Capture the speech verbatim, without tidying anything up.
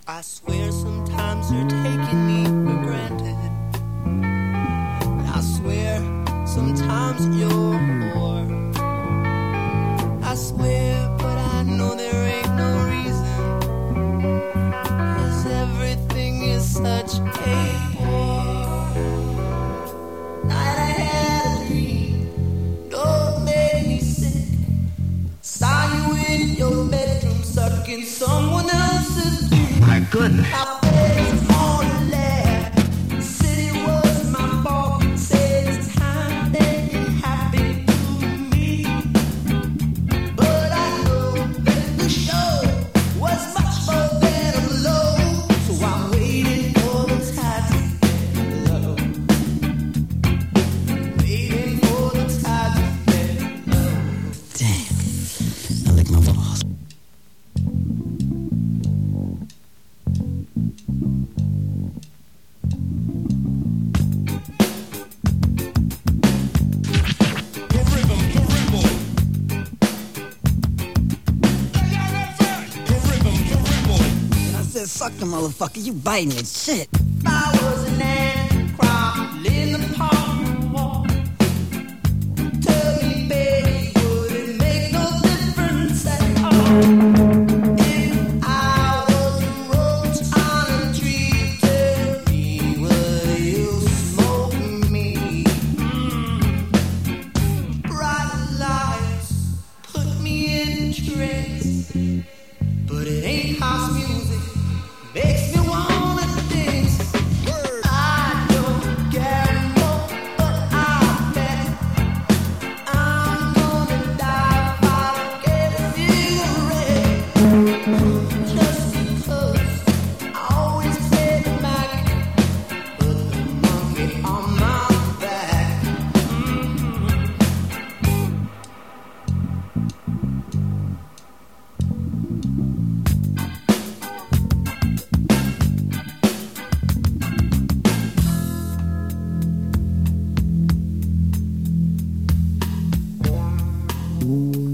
I swear sometimes you're taking me for granted. I swear sometimes you're a whore. I swear, but I know there ain't no reason, 'cause everything is such a bore. Night I had a dream, don't make me sick. Saw you in your bedroom sucking someone else's dick. My goodness. I was on the lab. The city was my fault. Said it's time that it happened to me. But I know that the show was much more than a blow. So I'm waiting for the tide to get low. Waiting for the tide to get low. Damn. I lick my balls. I said, suck the motherfucker, you biting it, shit. I was an ant crawling in the park. Tell me, baby, would it make no difference at all? If I was a roach on a tree, tell me, would you smoke me? Bright lights put me in trance, but it ain't house music. Makes me wanna dance. I don't gamble, but I bet I'm gonna die if I don't get a cigarette. Just because I always play the Mac, put the monkey on my back. Mm-hmm.